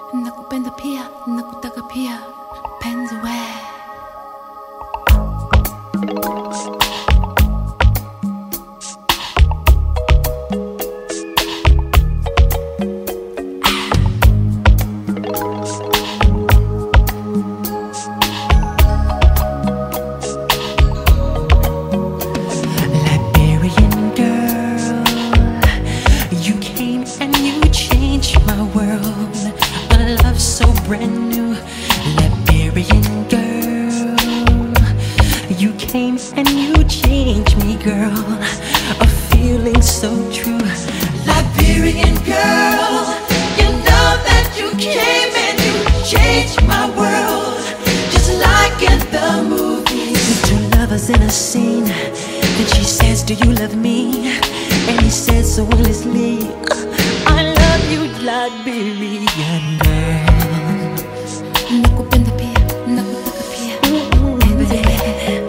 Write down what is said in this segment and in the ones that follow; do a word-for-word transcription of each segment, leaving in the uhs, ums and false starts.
nakupenda pia, nakutaka pia, penzi we. Brand new Liberian girl, you came and you changed me, girl. A feeling so true. Liberian girl, you know that you came and you changed my world, just like in the movies. Two lovers in a scene, then she says, do you love me? And he says so endlessly, I love you, Liberian girl. Nakupenda pia, nakutaka pia, penzi we.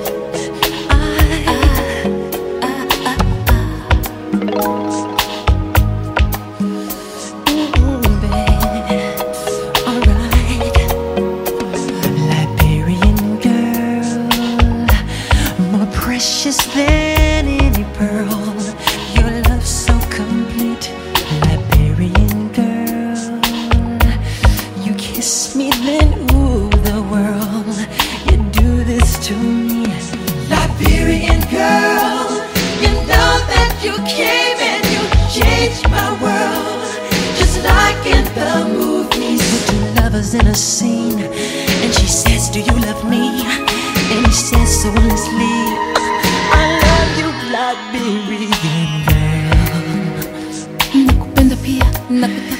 Liberian girl, more precious than any pearl. Your love so complete. Liberian girl, you kiss me then ooh the world. You do this to me. Liberian girl, you know that you came and you changed my world, just like in the movies. With two lovers in a scene, and she says, do you love me? And he says so endlessly, I love you, Liberian girl. Nakupenda pia, nakutaka